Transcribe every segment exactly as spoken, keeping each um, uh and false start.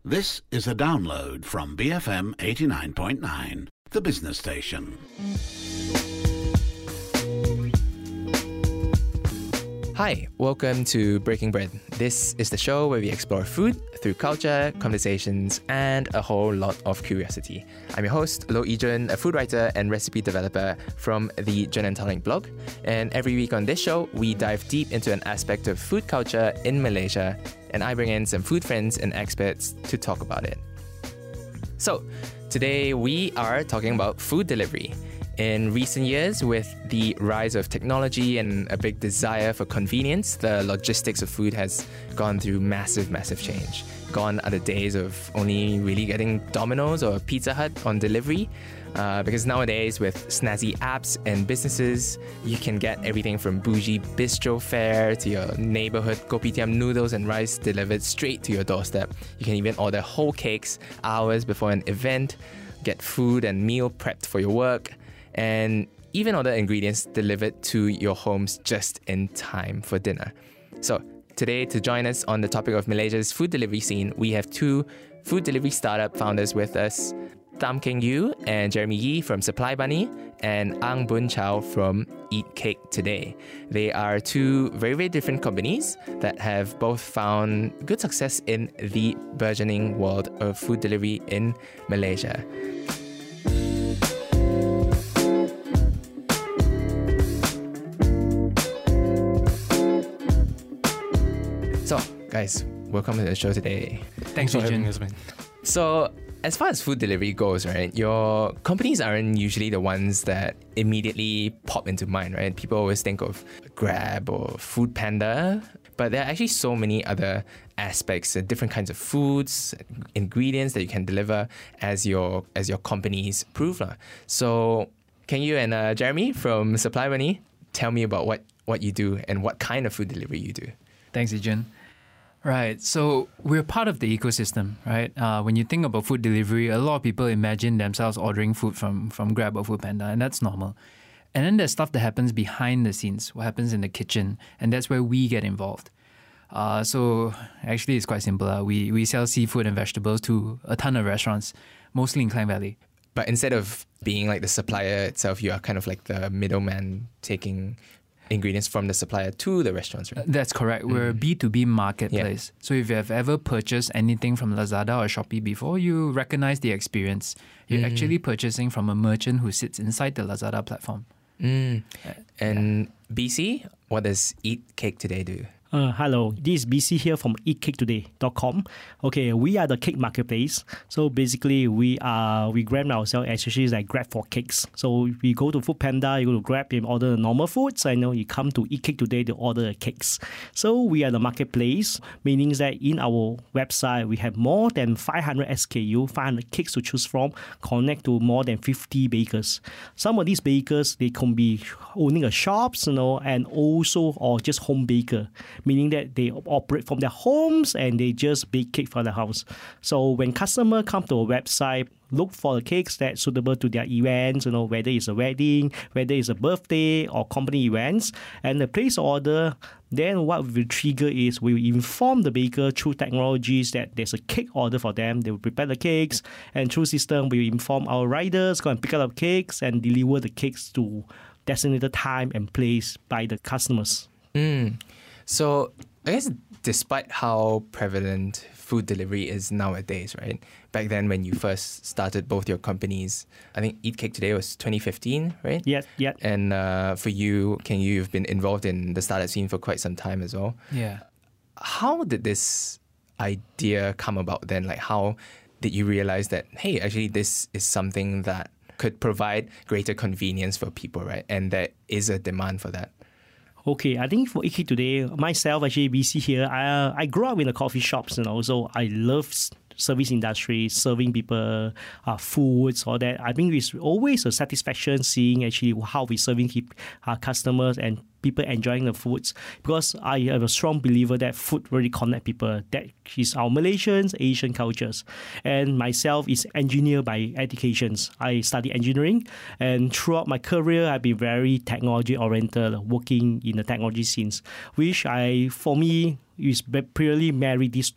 This is a download from B F M eighty-nine point nine, the business station. Hi, welcome to Breaking Bread. This is the show where we explore food through culture, conversations, and a whole lot of curiosity. I'm your host, Lo Yijun, a food writer and recipe developer from the Jun and Tonic blog. And every week on this show, we dive deep into an aspect of food culture in Malaysia, and I bring in some food friends and experts to talk about it. So, today we are talking about food delivery. In recent years, with the rise of technology and a big desire for convenience, the logistics of food has gone through massive, massive change. Gone are the days of only really getting Domino's or Pizza Hut on delivery, uh, because nowadays with snazzy apps and businesses, you can get everything from bougie bistro fare to your neighborhood kopitiam noodles and rice delivered straight to your doorstep. You can even order whole cakes hours before an event, get food and meal prepped for your work, and even order ingredients delivered to your homes just in time for dinner. So today, to join us on the topic of Malaysia's food delivery scene, we have two food delivery startup founders with us, Tham Keng Yew and Jeremy Yee from Supply Bunny, and Ang Boon Chow from Eat Cake Today. They are two very, very different companies that have both found good success in the burgeoning world of food delivery in Malaysia. So, guys, welcome to the show today. Thanks for having us, man. So, as far as food delivery goes, right, your companies aren't usually the ones that immediately pop into mind, right? People always think of Grab or Food Panda, but there are actually so many other aspects, uh, different kinds of foods, ingredients that you can deliver as your as your companies prove. Uh. So, can you and uh, Jeremy from Supply Bunny tell me about what, what you do and what kind of food delivery you do? Thanks, Yijun. Right, so we're part of the ecosystem, right? Uh, when you think about food delivery, a lot of people imagine themselves ordering food from, from Grab or Food Panda, and that's normal. And then there's stuff that happens behind the scenes, what happens in the kitchen, and that's where we get involved. Uh, so actually, it's quite simple. Uh. We, we sell seafood and vegetables to a ton of restaurants, mostly in Klang Valley. But instead of being like the supplier itself, you are kind of like the middleman taking ingredients from the supplier to the restaurants, right? That's correct. We're a B two B marketplace. Yeah. So if you have ever purchased anything from Lazada or Shopee before, you recognize the experience. You're mm. actually purchasing from a merchant who sits inside the Lazada platform. Mm. And yeah. B C, what does Eat Cake Today do? Uh, hello, this is B C here from eat cake today dot com. Okay, we are the cake marketplace. So basically, we are we grab ourselves essentially like Grab for cakes. So we go to Food Panda, you go to Grab, you order the normal foods, and you know you come to Eat Cake Today to order the cakes. So we are the marketplace, meaning that in our website we have more than five hundred S K U, five hundred cakes to choose from, connect to more than fifty bakers. Some of these bakers they can be owning a shops, you know, and also or just home baker, meaning that they operate from their homes and they just bake cake for the house. So when customer come to a website, look for the cakes that's suitable to their events, you know, whether it's a wedding, whether it's a birthday or company events, and the place order, then what will trigger is we will inform the baker through technologies that there's a cake order for them. They will prepare the cakes, and through system we will inform our riders, go and pick up cakes and deliver the cakes to designated time and place by the customers. Mm. So, I guess despite how prevalent food delivery is nowadays, right? Back then when you first started both your companies, I think Eat Cake Today was twenty fifteen, right? Yes, yeah. And uh, for you, Keng Yew, you've been involved in the startup scene for quite some time as well. Yeah. How did this idea come about then? Like, how did you realize that, hey, actually this is something that could provide greater convenience for people, right? And there is a demand for that. Okay, I think for Eat Cake Today, myself, actually, B C here, I, I grew up in the coffee shops, you know, so I love service industry, serving people uh, foods, all that. I think it's always a satisfaction seeing actually how we serving our customers and people enjoying the foods, because I am a strong believer that food really connect people. That is our Malaysians, Asian cultures. And myself is engineer by educations. I study engineering, and throughout my career, I've been very technology oriented, working in the technology scenes, which I, for me, is purely marry these two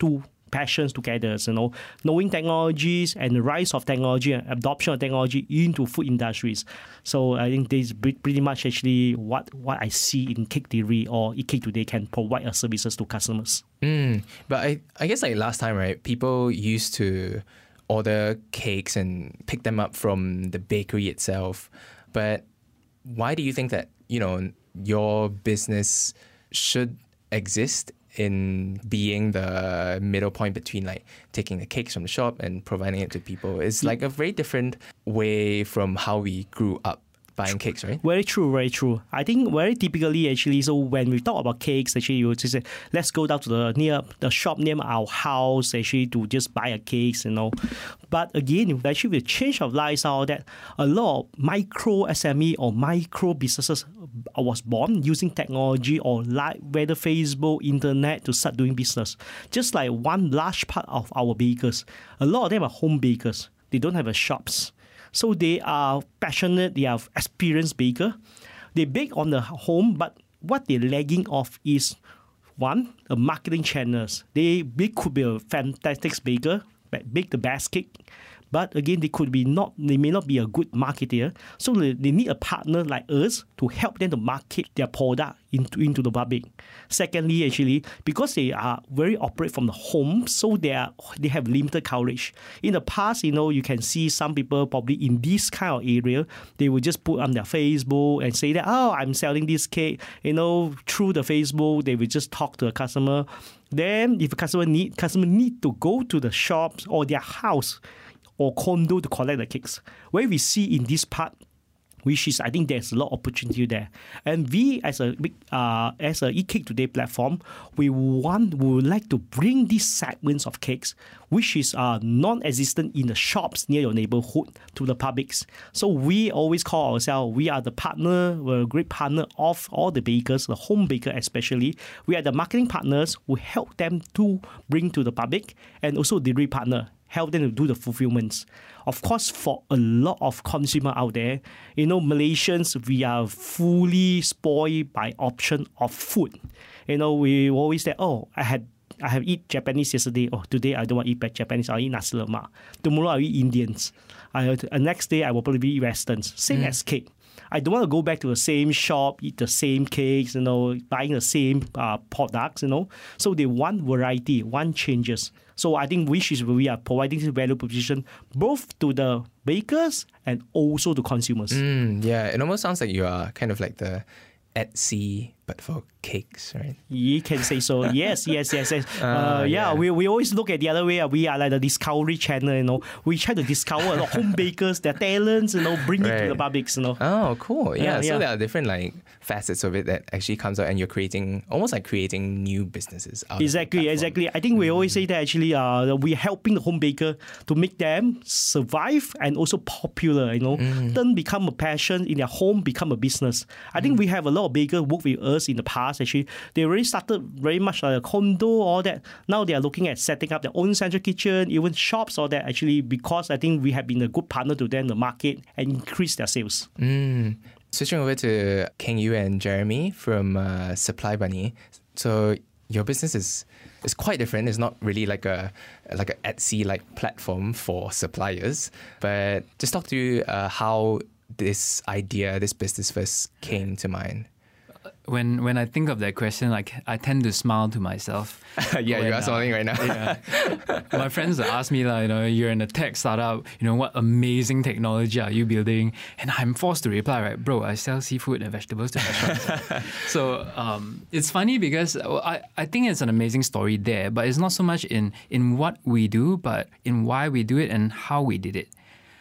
passions together, you know, knowing technologies and the rise of technology and adoption of technology into food industries. So I think this is pretty much actually what, what I see in Cake Delivery or Eat Cake Today can provide as services to customers. Mm, but I, I guess like last time, right, people used to order cakes and pick them up from the bakery itself. But why do you think that, you know, your business should exist in being the middle point between like taking the cakes from the shop and providing it to people? It's like a very different way from how we grew up buying cakes, right? Very true, very true. I think very typically actually, so when we talk about cakes, actually you would just say, let's go down to the near the shop near our house actually to just buy a cakes, you know. But again, actually with change of lifestyle, that a lot of micro S M E or micro businesses was born using technology or like whether Facebook, internet to start doing business. Just like one large part of our bakers, a lot of them are home bakers. They don't have a shops. So they are passionate, they are experienced baker. They bake on the home, but what they're lagging of is, one, the marketing channels. They, they could be a fantastic baker, bake the best cake, but again, they could be not, they may not be a good marketer. So they, they need a partner like us to help them to market their product into, into the public. Secondly, actually, because they are very operate from the home, so they are they have limited coverage. In the past, you know, you can see some people probably in this kind of area, they will just put on their Facebook and say that, oh, I'm selling this cake. You know, through the Facebook, they will just talk to a customer. Then, if a customer need customer need to go to the shops or their house or condo to collect the cakes. Where we see in this part, which is I think there's a lot of opportunity there. And we as a big uh, as a Eat Cake Today platform, we want we would like to bring these segments of cakes, which is uh, non-existent in the shops near your neighborhood, to the publics. So we always call ourselves, we are the partner, we're a great partner of all the bakers, the home baker especially. We are the marketing partners who help them to bring to the public, and also delivery partner, help them to do the fulfillments. Of course, for a lot of consumer out there, you know, Malaysians, we are fully spoiled by option of food. You know, we always say, oh, I had I have eat Japanese yesterday. Oh, today I don't want to eat Japanese. I'll eat nasi lemak. Tomorrow I'll eat Indians. I, the next day I will probably eat Westerns. Same mm. as cake. I don't want to go back to the same shop, eat the same cakes, you know, buying the same uh, products, you know. So they want variety, want changes. So I think which is we are providing this value proposition both to the bakers and also to consumers. Mm, yeah, it almost sounds like you are kind of like the Etsy, but for cakes, right? You can say so. Yes, yes, yes, yes. Uh, uh, yeah, yeah. We, we always look at the other way. We are like the Discovery Channel, you know. We try to discover a lot of home bakers, their talents, you know, bring right. it to the publics, you know. Oh, cool. Yeah, yeah so yeah. there are different like facets of it that actually comes out, and you're creating, almost like creating new businesses out Exactly, of the exactly. I think we always say that actually uh, we're helping the home baker to make them survive and also popular, you know. Mm. Then become a passion in their home, become a business. I think mm. we have a lot of bakers work with us in the past. Actually, they already started very much like a condo, all that. Now they are looking at setting up their own central kitchen, even shops, all that. Actually, because I think we have been a good partner to them in the market and increase their sales. Mm. Switching over to Keng Yu and Jeremy from uh, Supply Bunny. So your business is is quite different. It's not really like a like a Etsy like platform for suppliers. But just talk to uh, how this idea, this business first came to mind. When when I think of that question, like I tend to smile to myself. yeah, when, you are smiling uh, right now. yeah. My friends ask me, like, you know, you're in a tech startup, you know, what amazing technology are you building? And I'm forced to reply, right, bro, I sell seafood and vegetables to restaurants. So um, it's funny because I, I think it's an amazing story there, but it's not so much in, in what we do, but in why we do it and how we did it.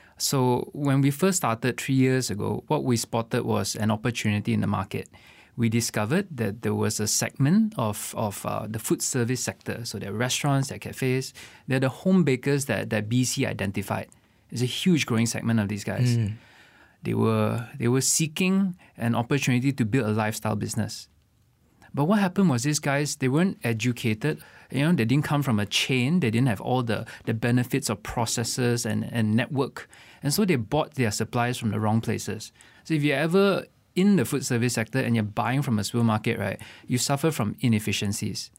So when we first started three years ago, what we spotted was an opportunity in the market. We discovered that there was a segment of, of uh, the food service sector. So there are restaurants, there are cafes, there are the home bakers that, that B C identified. There's a huge growing segment of these guys. Mm. They were they were seeking an opportunity to build a lifestyle business. But what happened was these guys, they weren't educated. You know, they didn't come from a chain. They didn't have all the, the benefits of processes and, and network. And so they bought their supplies from the wrong places. So if you're ever in the food service sector and you're buying from a supermarket, right, you suffer from inefficiencies.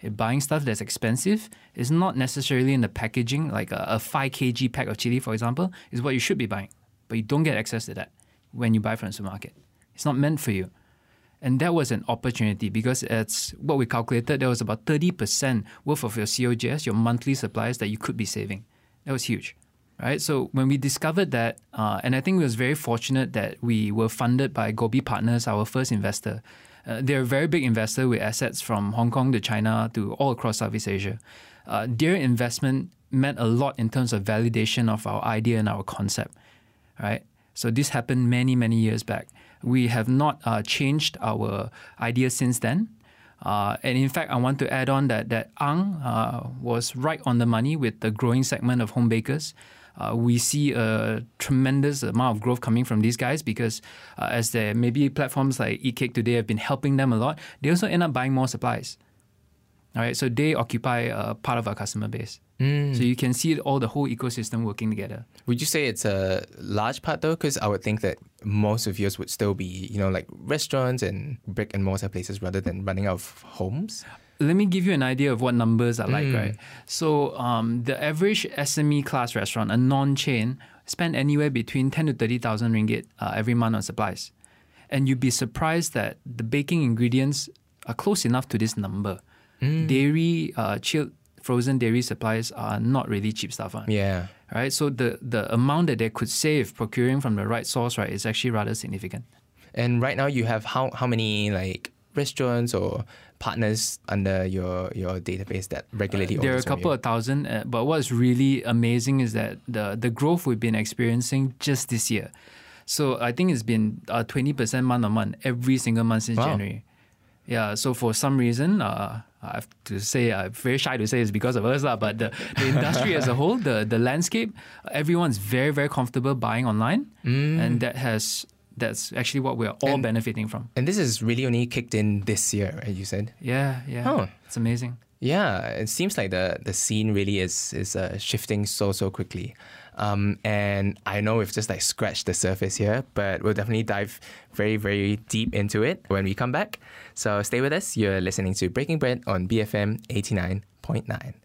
Buying stuff that's expensive is not necessarily in the packaging, like a, a five kilograms pack of chili, for example, is what you should be buying. But you don't get access to that when you buy from the supermarket. It's not meant for you. And that was an opportunity because it's what we calculated, there was about thirty percent worth of your C O G S, your monthly supplies, that you could be saving. That was huge. Right? So when we discovered that, uh, and I think we was very fortunate that we were funded by Gobi Partners, our first investor. Uh, they're a very big investor with assets from Hong Kong to China to all across Southeast Asia. Uh, their investment meant a lot in terms of validation of our idea and our concept, right? So this happened many, many years back. We have not uh, changed our idea since then. Uh, and in fact, I want to add on that, that Ang uh, was right on the money with the growing segment of home bakers. Uh, we see a tremendous amount of growth coming from these guys because uh, as there maybe platforms like Eatcake today have been helping them a lot, they also end up buying more supplies. All right, so they occupy a part of our customer base. Mm. So you can see all the whole ecosystem working together. Would you say it's a large part though? Because I would think that most of yours would still be, you know, like restaurants and brick and mortar places rather than running out of homes. Let me give you an idea of what numbers are like, Mm. right? So um, the average S M E class restaurant, a non-chain, spend anywhere between ten to thirty thousand ringgit uh, every month on supplies. And you'd be surprised that the baking ingredients are close enough to this number. Mm. Dairy, uh, chilled, frozen dairy supplies are not really cheap stuff. Huh? Yeah. Right? So the, the amount that they could save procuring from the right source, right, is actually rather significant. And right now you have how, how many like restaurants or partners under your, your database that regularly uh, There are a orders from couple you? of thousand, uh, but what's really amazing is that the, the growth we've been experiencing just this year. So I think it's been uh, twenty percent month on month every single month since Wow. January. Yeah, so for some reason, uh, I have to say, I'm very shy to say it's because of us, lah, but the, the industry as a whole, the, the landscape, everyone's very, very comfortable buying online. Mm. And that has that's actually what we're all And- benefiting from. And this is really only kicked in this year, right, you said? Yeah, yeah. Oh. It's amazing. Yeah, it seems like the, the scene really is is uh, shifting so, so quickly. Um, and I know we've just like scratched the surface here, but we'll definitely dive very, very deep into it when we come back. So stay with us. You're listening to Breaking Bread on B F M eighty-nine point nine.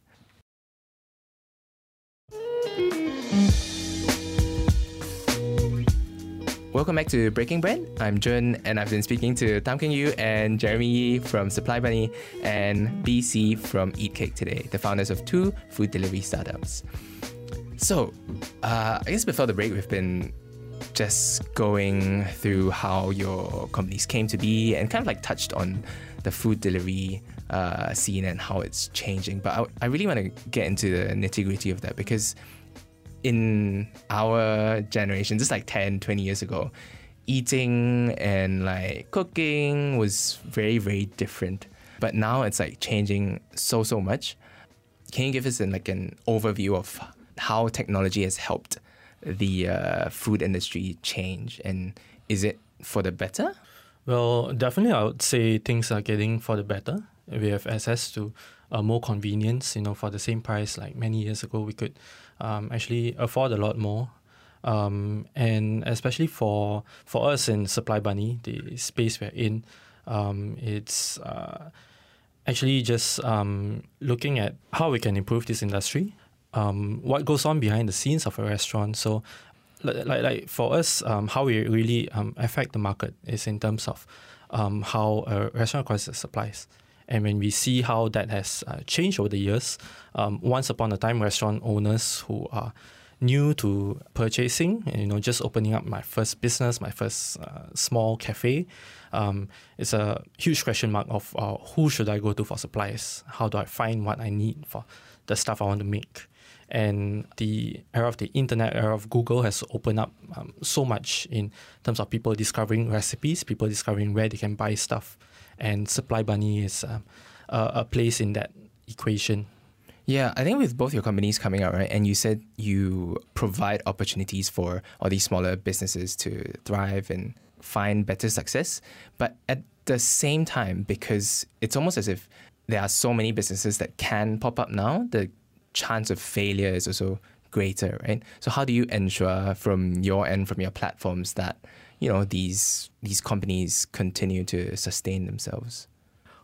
Welcome back to Breaking Bread. I'm Jun, and I've been speaking to Tam Keng Yu and Jeremy Yee from Supply Bunny and B C from Eatcake today, the founders of two food delivery startups. So, uh, I guess before the break, we've been just going through how your companies came to be and kind of like touched on the food delivery uh, scene and how it's changing. But I, I really want to get into the nitty-gritty of that because in our generation, just like ten, twenty years ago, eating and like cooking was very, very different. But now it's like changing so, so much. Can you give us an, like an overview of how technology has helped the uh, food industry change, and is it for the better? Well, definitely I would say things are getting for the better. We have access to uh, more convenience, you know, for the same price. Like many years ago, we could um, actually afford a lot more. Um, and especially for for us in Supply Bunny, the space we're in, um, it's uh, actually just um, looking at how we can improve this industry. Um, what goes on behind the scenes of a restaurant. So like, like, like for us, um, how we really um, affect the market is in terms of um, how a restaurant acquires supplies. And when we see how that has uh, changed over the years, um, once upon a time, restaurant owners who are new to purchasing, and, you know, just opening up my first business, my first uh, small cafe, um, it's a huge question mark of uh, who should I go to for supplies? How do I find what I need for the stuff I want to make? And the era of the internet, era of Google has opened up um, so much in terms of people discovering recipes, people discovering where they can buy stuff. And Supply Bunny is um, a, a place in that equation. Yeah, I think with both your companies coming out, right, and you said you provide opportunities for all these smaller businesses to thrive and find better success. But at the same time, because it's almost as if there are so many businesses that can pop up now, the chance of failure is also greater, right? So how do you ensure from your end, from your platforms, that, you know, these these companies continue to sustain themselves?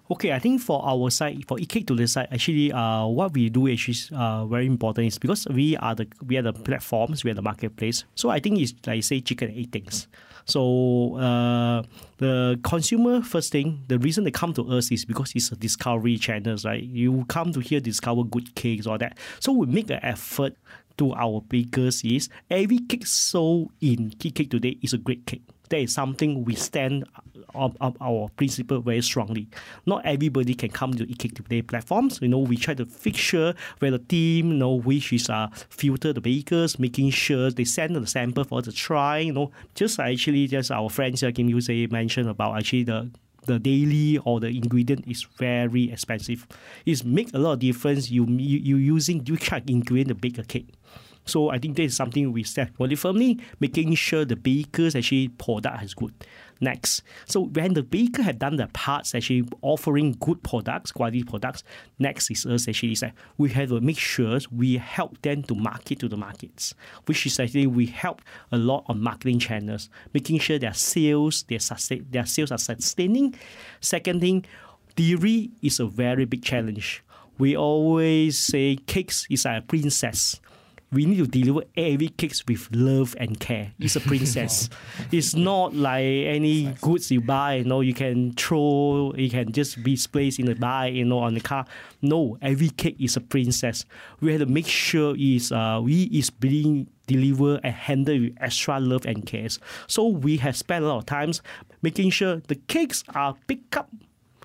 Okay, I think for our side, for eCake to the side, actually, uh, what we do actually is uh, very important is because we are the we are the platforms, we are the marketplace. So I think it's like say chicken and egg things. So uh, the consumer first thing, the reason they come to us is because it's a discovery channels, right? You come to here discover good cakes or that. So we make an effort to our bakers is every cake sold in eCake today is a great cake. That is something we stand on, on our principle very strongly. Not everybody can come to eCake Today platforms. You know, we try to fix sure where the team, you know, which is uh, filter the bakers, making sure they send the sample for the try. You know, just actually just our friends here, Kim Yu mentioned about actually the the daily or the ingredient is very expensive. It's make a lot of difference. You you, you using which kind of ingredient to bake a cake. So I think this is something we set really firmly, making sure the bakers actually product is good. Next, so when the baker have done their parts, actually offering good products, quality products, next is us actually is that we have to make sure we help them to market to the markets, which is actually we help a lot on marketing channels, making sure their sales, their sustain, their sales are sustaining. Second thing, delivery is a very big challenge. We always say cakes is like a princess. We need to deliver every cakes with love and care. It's a princess. It's not like any goods you buy, you know, you can throw, you can just be placed in the bag, you know, on the car. No, every cake is a princess. We have to make sure is uh, we is being delivered and handled with extra love and care. So we have spent a lot of times making sure the cakes are picked up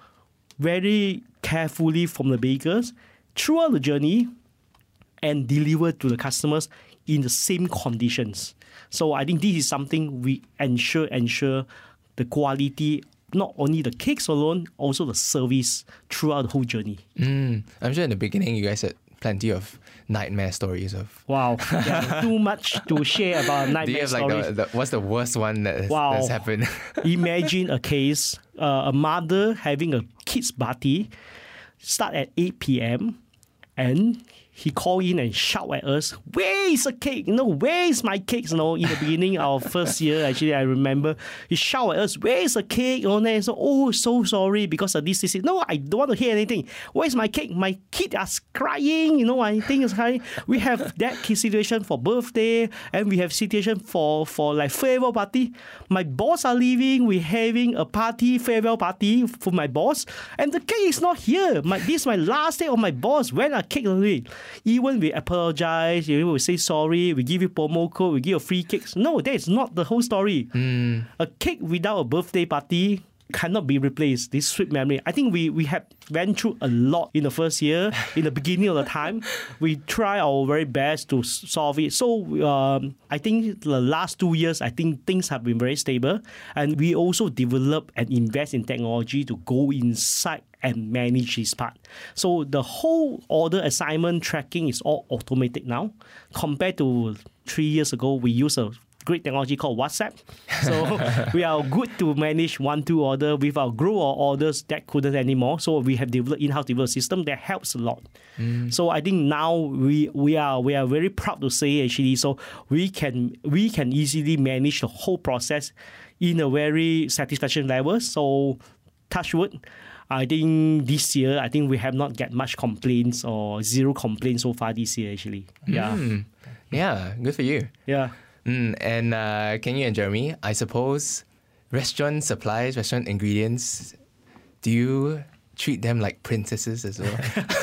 very carefully from the bakers throughout the journey and delivered to the customers in the same conditions. So I think this is something we ensure ensure the quality, not only the cakes alone, also the service throughout the whole journey. Mm, I'm sure in the beginning you guys had plenty of nightmare stories of. Wow, yeah, too much to share about nightmare Do you have like stories. the, the, what's the worst one that has, Wow. that's happened? Imagine a case, uh, a mother having a kids party, start at eight p.m. and he called in and shout at us, where is the cake? You know, where is my cake? You know, in the beginning of our first year, actually, I remember he shout at us, where is the cake? You know, and so, oh, so sorry because of this, this, this. No, I don't want to hear anything. Where's my cake? My kids are crying. You know, I think it's crying. We have that situation for birthday, and we have situation for, for like farewell party. My boss are leaving. We're having a party, farewell party for my boss, and the cake is not here. My, this is my last day of my boss. When are cake away? Even we apologize, we say sorry, we give you promo code, we give you free cakes. No, that is not the whole story. Mm. A cake without a birthday party cannot be replaced. This sweet memory. I think we, we have went through a lot in the first year. In the beginning of the time, we try our very best to solve it. So um, I think the last two years, I think things have been very stable. And we also develop and invest in technology to go inside and manage this part. So the whole order assignment tracking is all automated now. Compared to three years ago, we use a great technology called WhatsApp. So we are good to manage one, two order. With our grow our orders, that couldn't anymore. So we have developed in-house developed system that helps a lot. Mm. So I think now we we are we are very proud to say actually, so we can we can easily manage the whole process in a very satisfaction level. So touch wood. I think this year, I think we have not get much complaints or zero complaints so far this year actually. Yeah. Mm. Yeah, good for you. Yeah. Mm, and uh, Keng Yu and Jeremy, I suppose restaurant supplies, restaurant ingredients, do you treat them like princesses as well?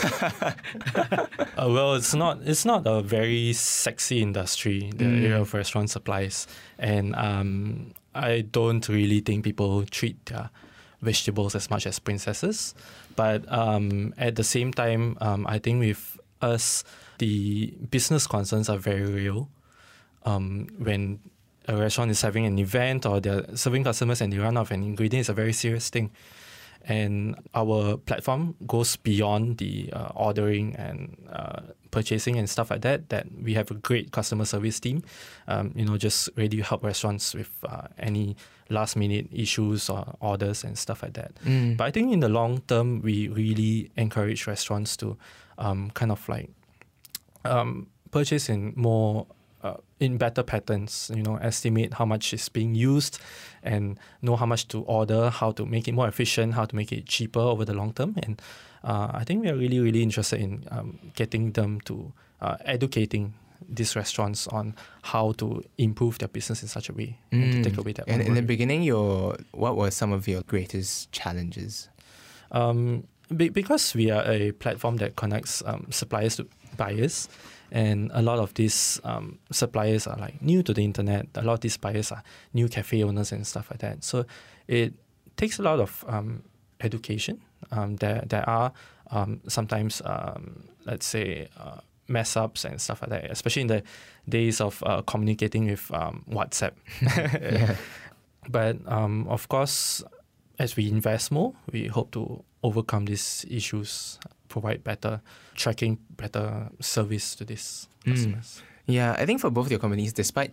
uh, well, it's not it's not a very sexy industry, the Mm. area of restaurant supplies. And um, I don't really think people treat their vegetables as much as princesses. But um, at the same time, um, I think with us, the business concerns are very real. Um, when a restaurant is having an event or they're serving customers and they run out of an ingredient, it's a very serious thing. And our platform goes beyond the uh, ordering and uh, purchasing and stuff like that, that we have a great customer service team, um, you know, just ready to help restaurants with uh, any last minute issues or orders and stuff like that. Mm. But I think in the long term, we really encourage restaurants to um, kind of like um, purchase in more uh, in better patterns, you know, estimate how much is being used and know how much to order, how to make it more efficient, how to make it cheaper over the long term. And uh, I think we are really, really interested in um, getting them to uh, educating these restaurants on how to improve their business in such a way mm. and to take away that. And in the beginning, your what were some of your greatest challenges? Um, be, because we are a platform that connects um, suppliers to buyers, and a lot of these um, suppliers are like new to the internet. A lot of these buyers are new cafe owners and stuff like that. So it takes a lot of um, education. Um, there there are um, sometimes um, let's say. Uh, mess ups and stuff like that, especially in the days of uh, communicating with um, WhatsApp. yeah. But um, of course, as we invest more, we hope to overcome these issues, provide better tracking, better service to these mm. customers. Yeah, I think for both your companies, despite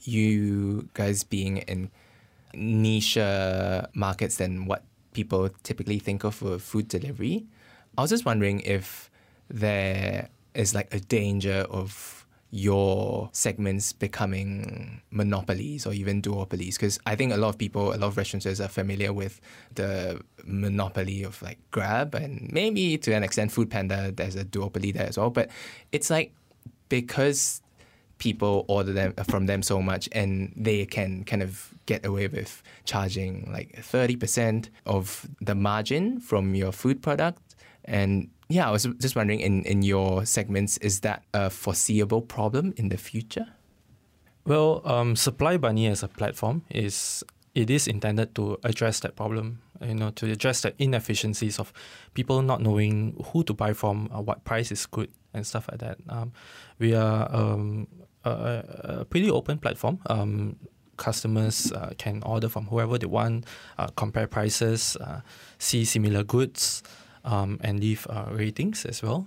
you guys being in niche markets than what people typically think of for food delivery, I was just wondering if there is like a danger of your segments becoming monopolies or even duopolies, because I think a lot of people, a lot of restaurateurs are familiar with the monopoly of like Grab, and maybe to an extent Foodpanda, there's a duopoly there as well. But it's like because people order them from them so much and they can kind of get away with charging like thirty percent of the margin from your food product. And yeah, I was just wondering, in, in your segments, is that a foreseeable problem in the future? Well, um, Supply Bunny as a platform is it is intended to address that problem. You know, to address the inefficiencies of people not knowing who to buy from, uh, what price is good, and stuff like that. Um, we are um, a, a pretty open platform. Um, customers uh, can order from whoever they want, uh, compare prices, uh, see similar goods. Um, and leave uh, ratings as well.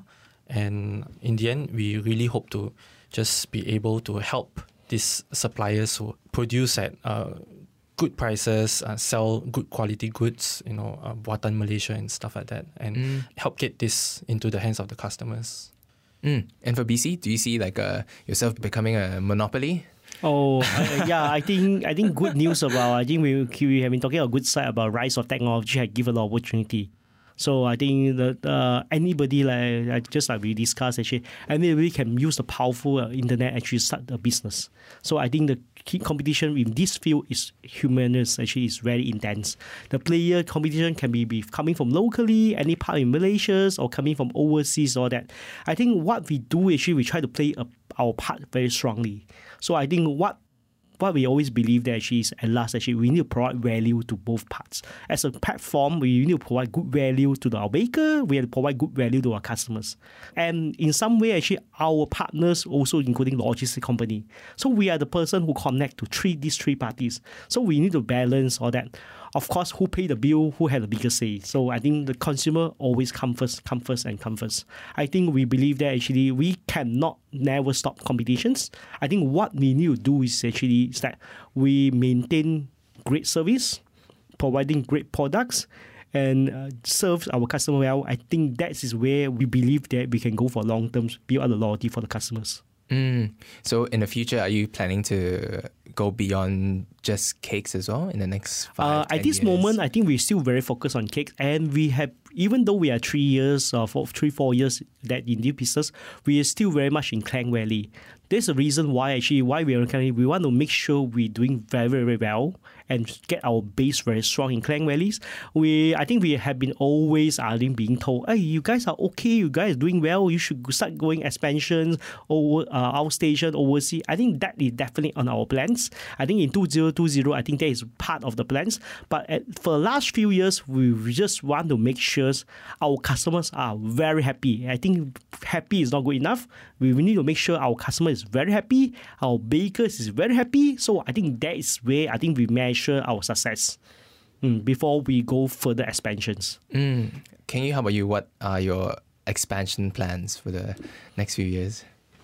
And in the end, we really hope to just be able to help these suppliers who produce at uh, good prices, uh, sell good quality goods, you know, uh, Buatan Malaysia and stuff like that, and mm. help get this into the hands of the customers. Mm. And for B C, do you see like uh, yourself becoming a monopoly? Oh uh, yeah, I think I think good news about I think we we have been talking a good side about rise of technology has given a lot of opportunity. So I think that uh, anybody, like just like we discussed, actually, anybody can use the powerful uh, internet actually start a business. So I think the key competition in this field is humongous. Actually, is very intense. The player competition can be, be coming from locally, any part in Malaysia, or coming from overseas, or that. I think what we do actually, we try to play a, our part very strongly. So I think what. What we always believe that actually is at last actually we need to provide value to both parts. As a platform, we need to provide good value to our baker, we have to provide good value to our customers. And in some way actually our partners also including logistics company. So we are the person who connect to three these three parties. So we need to balance all that. Of course, who pay the bill, who had the bigger say. So I think the consumer always come first, come first and come first. I think we believe that actually we cannot never stop competitions. I think what we need to do is actually is that we maintain great service, providing great products, and uh, serve our customer well. I think that is where we believe that we can go for long term, build up the loyalty for the customers. Mm. So in the future, are you planning to go beyond just cakes as well in the next five, uh, ten At this years? moment, I think we're still very focused on cakes, and we have, even though we are three years or four, three, four years that in this business, we are still very much in Klang Valley. There's a reason why actually why we are in Klang Valley. We want to make sure we're doing very, very well and get our base very strong in Klang Valleys. We, I think we have been always I think being told, hey, you guys are okay, you guys are doing well, you should start going expansions over uh, our station overseas. I think that is definitely on our plans. I think in two thousand twenty, I think that is part of the plans. But at, for the last few years, we just want to make sure our customers are very happy. I think happy is not good enough. We, we need to make sure our customer is very happy, our bakers is very happy. So I think that is where I think we measure our success mm, before we go further expansions. Mm. Can you, how about you, what are your expansion plans for the next few years?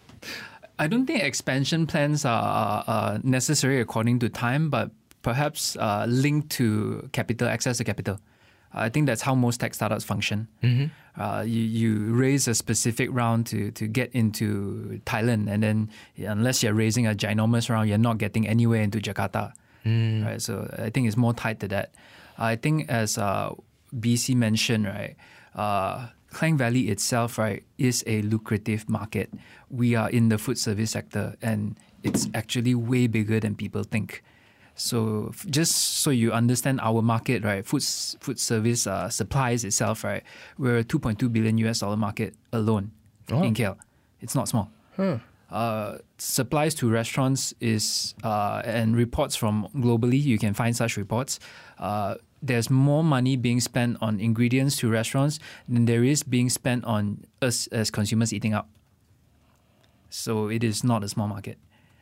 I don't think expansion plans are, are necessary according to time, but perhaps uh, linked to capital, access to capital. I think that's how most tech startups function. Mm-hmm. Uh, you, you raise a specific round to, to get into Thailand, and then unless you're raising a ginormous round, you're not getting anywhere into Jakarta. Mm. Right? So I think it's more tied to that. I think as uh, B C mentioned, right, uh, Klang Valley itself, right, is a lucrative market. We are in the food service sector, and it's actually way bigger than people think. So just so you understand our market, right, food food service uh, supplies itself, right, we're a two point two billion U S dollar market alone Oh. in K L. It's not small. Huh. Uh, supplies to restaurants is, uh, and reports from globally, you can find such reports. Uh, there's more money being spent on ingredients to restaurants than there is being spent on us as consumers eating out. So it is not a small market.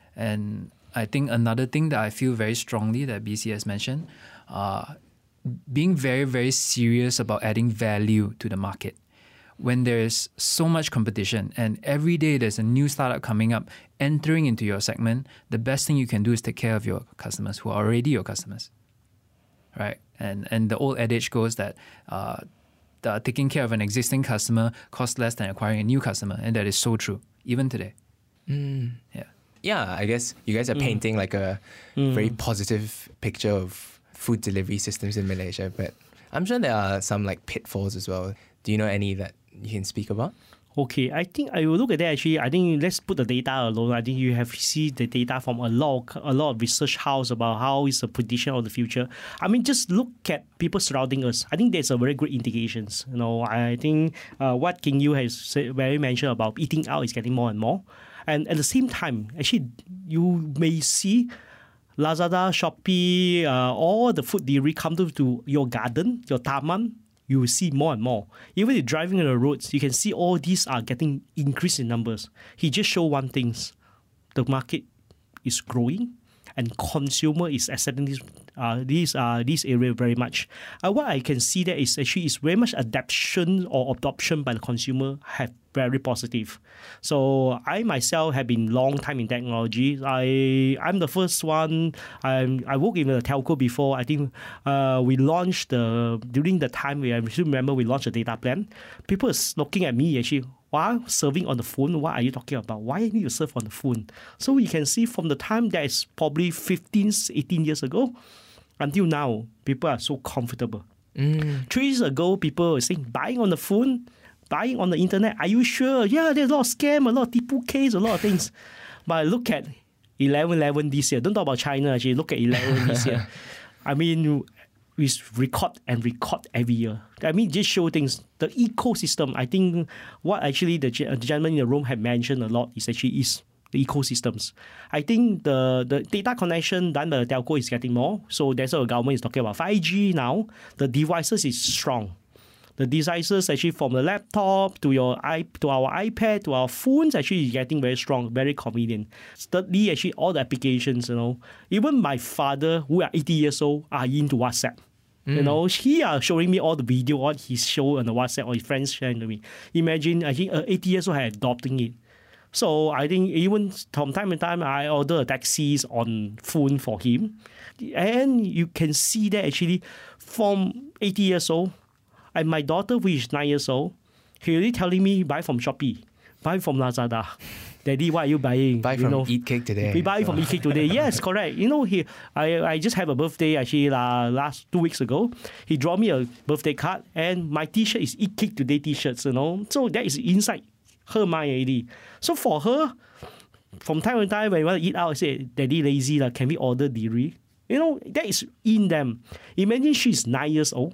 And I think another thing that I feel very strongly that B C has mentioned, uh, being very, very serious about adding value to the market. When there's so much competition and every day there's a new startup coming up, entering into your segment, the best thing you can do is take care of your customers who are already your customers, right? And and the old adage goes that uh, the, taking care of an existing customer costs less than acquiring a new customer, and that is so true, even today. Mm. Yeah. Yeah, I guess you guys are Mm. painting like a Mm. very positive picture of food delivery systems in Malaysia, but I'm sure there are some like pitfalls as well. Do you know any that you can speak about? Okay, I think I will look at that actually. I think let's put the data alone. I think you have seen the data from a lot, of, a lot of research house about how is the prediction of the future. I mean, just look at people surrounding us. I think there's a very good indications. You know, I think uh, what King Yu has said, very mentioned about eating out is getting more and more, and at the same time, actually, you may see Lazada, Shopee, uh, all the food delivery come to, to your garden, your taman. You will see more and more. Even if driving on the roads, you can see all these are getting increased in numbers. He just showed one thing. The market is growing and consumer is accepting this uh, this, uh, this area very much. Uh, what I can see that is actually is very much adaptation or adoption by the consumer have very positive. So I myself have been long time in technology. I I'm the first one. I'm, I worked in the telco before. I think uh, we launched the during the time we I still remember we launched a data plan. People is looking at me actually. While serving on the phone, what are you talking about? Why you need to serve on the phone? So you can see from the time that is probably fifteen, eighteen years ago until now, people are so comfortable. Mm. Three years ago, people were saying, buying on the phone, buying on the internet, are you sure? Yeah, there's a lot of scam, a lot of tipu case, a lot of things. But look at eleven eleven this year. Don't talk about China, actually. Look at eleven this year. I mean, we record and record every year. I mean, just show things. The ecosystem, I think what actually the gentleman in the room had mentioned a lot is actually is the ecosystems. I think the, the data connection done by the telco is getting more. So that's why the government is talking about five G now. The devices is strong. The devices actually from the laptop to your i to our iPad to our phones actually is getting very strong, very convenient. Thirdly, actually all the applications, you know, even my father who are eighty years old are into WhatsApp. Mm. You know, he are showing me all the video what he show on the WhatsApp or his friends sharing to me. Imagine I think uh, eighty years old had adopting it. So I think even from time to time I order taxis on phone for him, and you can see that actually from eighty years old. And my daughter, who is nine years old, he already telling me buy from Shopee, buy from Lazada. Daddy, what are you buying? Buy you from know, Eat Cake today. We buy from Eat Cake today. Yes, correct. You know, he, I, I just have a birthday actually uh, last two weeks ago. He draw me a birthday card, and my T-shirt is Eat Cake Today T-shirts. You know, so that is inside her mind already. So for her, from time to time when we want to eat out, I say, Daddy lazy lah. Can we order delivery? You know, that is in them. Imagine she's nine years old.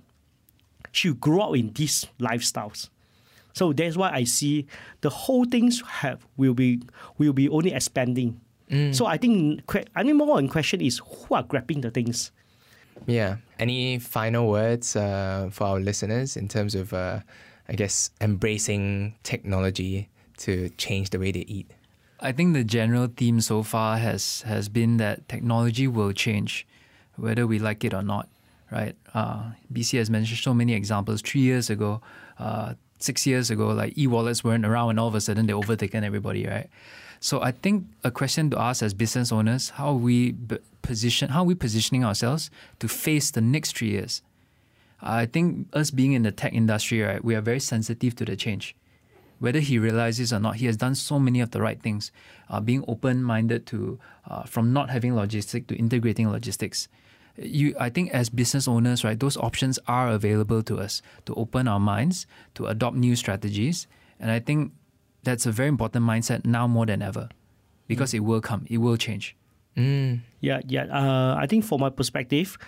She grew up in these lifestyles. So that's why I see the whole things have will be will be only expanding. Mm. So I think I think more in question is who are grabbing the things. Yeah. Any final words uh, for our listeners in terms of, uh, I guess, embracing technology to change the way they eat? I think the general theme so far has has been that technology will change, whether we like it or not. Right, uh, B C has mentioned so many examples. Three years ago, uh, six years ago, like e-wallets weren't around, and all of a sudden they overtaken everybody. Right, so I think a question to ask as business owners: How are we b- position? How are we positioning ourselves to face the next three years? I think us being in the tech industry, right, we are very sensitive to the change. Whether he realizes or not, he has done so many of the right things, uh, being open-minded to uh, from not having logistics to integrating logistics. You, I think as business owners, right, those options are available to us to open our minds, to adopt new strategies. And I think that's a very important mindset now more than ever, because mm. it will come, it will change. Mm. Yeah, yeah. Uh, I think from my perspective,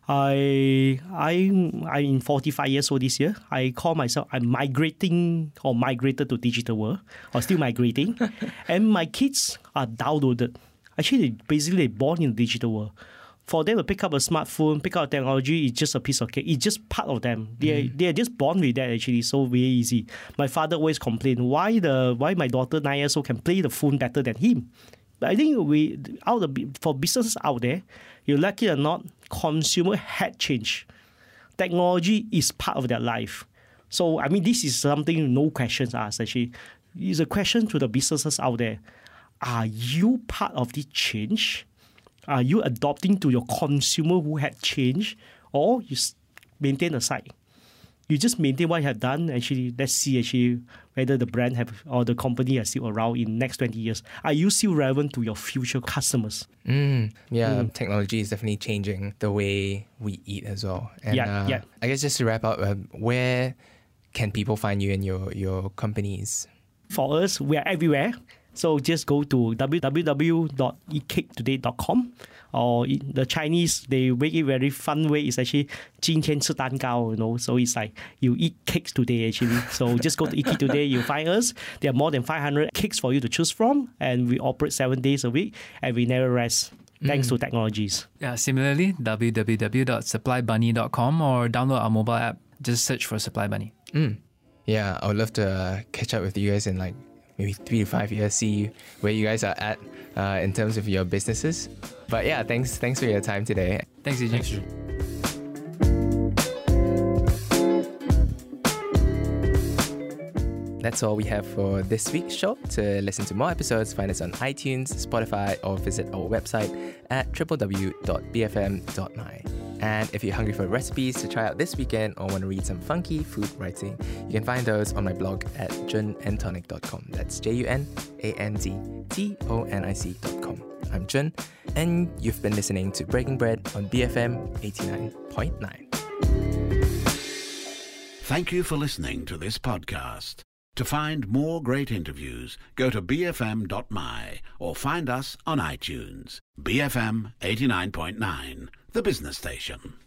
I I I'm forty-five years old this year. I call myself I'm migrating or migrated to digital world or still migrating, and my kids are downloaded. Actually, basically born in the digital world. For them to pick up a smartphone, pick up technology, it's just a piece of cake. It's just part of them. They mm. they are just born with that. Actually, so very easy. My father always complained why the why my daughter nine years old can play the phone better than him. But I think we out of, for businesses out there, you like it or not, consumer had changed. Technology is part of their life. So I mean, this is something no questions asked. Actually, it's a question to the businesses out there: are you part of this change? Are you adopting to your consumer who had changed, or you maintain aside? You just maintain what you have done. Actually, let's see actually whether the brand have or the company is still around in next twenty years. Are you still relevant to your future customers? Mm, yeah, Mm. technology is definitely changing the way we eat as well. And, Yeah, uh, yeah. I guess just to wrap up, uh, where can people find you and your, your companies? For us, we are everywhere. So just go to w w w dot e cake today dot com, or in the Chinese, they make it very fun way. It's actually 今天吃蛋糕, you know. So it's like you eat cakes today actually. So just go to eCake Today, you find us. There are more than five hundred cakes for you to choose from, and we operate seven days a week, and we never rest. Thanks to technologies. Yeah, similarly, w w w dot supply bunny dot com or download our mobile app. Just search for Supply Bunny. Mm. Yeah, I would love to uh, catch up with you guys in like maybe three to five years, see where you guys are at uh, in terms of your businesses. But yeah, thanks thanks for your time today. Thanks, Eugene. Thanks, Jun. That's all we have for this week's show. To listen to more episodes, find us on iTunes, Spotify, or visit our website at w w w dot b f m dot m y. And if you're hungry for recipes to try out this weekend or want to read some funky food writing, you can find those on my blog at jun and tonic dot com. That's J U N A N Z T O N I C dot com. I'm Jun, and you've been listening to Breaking Bread on B F M eighty-nine point nine. Thank you for listening to this podcast. To find more great interviews, go to b f m dot m y or find us on iTunes. B F M eighty-nine point nine, the business station.